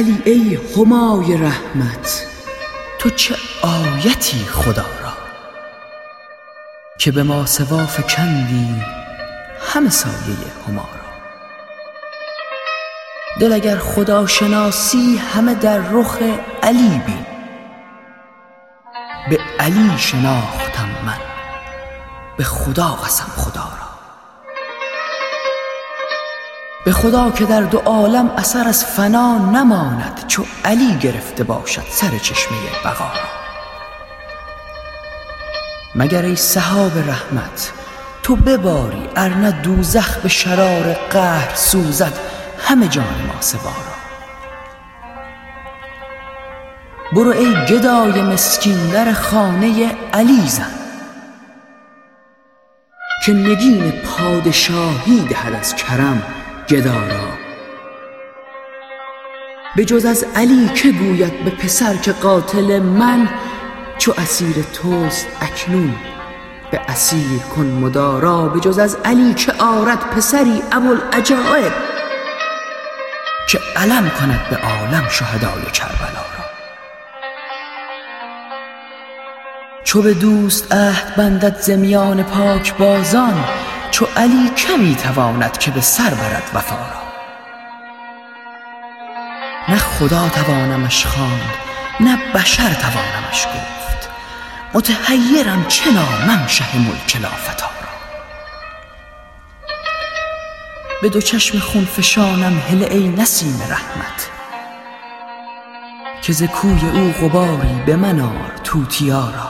علی ای همای رحمت، تو چه آیتی خدا را، که به ما سوا فکندی همه سایه هما را. دل اگر خدا شناسی همه در رخ علی بین، به علی شناختم من به خدا قسم خدا را. به خدا که در دو عالم اثر از فنا نماند، چو علی گرفته باشد سر چشمه بقا را. مگر ای سحاب رحمت تو بباری، ارنه دوزخ به شرار قهر سوزد همه جان ما سوا را. برو ای گدای مسکین در خانه علی زن، که نگین پادشاهی دهد از کرم گدا را. به جز از علی که گوید به پسر که قاتل من، چو اسیر توست اکنون به اسیر کن مدارا. به جز از علی که آرد پسری ابوالعجایب، که علم کند به عالم شهدای کربلا را. چو به دوست عهد بندد ز میان پاک بازان، چو علی کمی تواند که به سر برد وفا را. نه خدا توانمش خواند نه بشر توانمش گفت، متحیرم چه نامم شه ملک لافتی را. به دو چشم خون فشانم هله ای نسیم رحمت، که ز کوی او غباری به من آر توتیا را.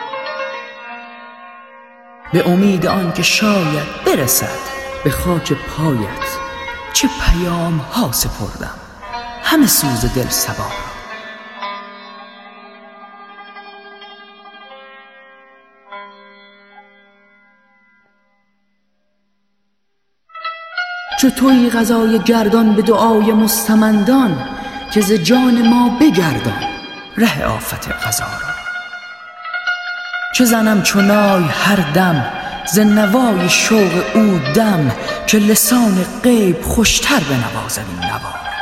به امید آن که شاید برسد به خاک پایت، چه پیام ها سپردم همه سوز دل صبا را. چو تویی قضای گردان به دعای مستمندان، که ز جان ما بگردان ره آفت قضا را. چه زنم چو نای هر دم ز نوای شوق او دم، که لسان غیب خوشتر بنوازد این نوا را.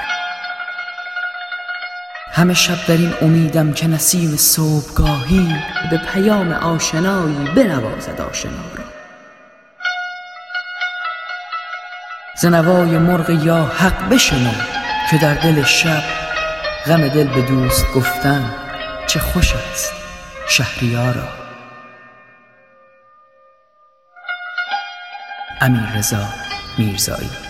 همه شب در این امیدم که نسیم صبحگاهی، به پیام آشنایی بنوازد آشنا را. ز نوای مرغ یا حق بشنو که در دل شب، غم دل به دوست گفتن چه خوش است شهریارا. امیررضا میرزایی.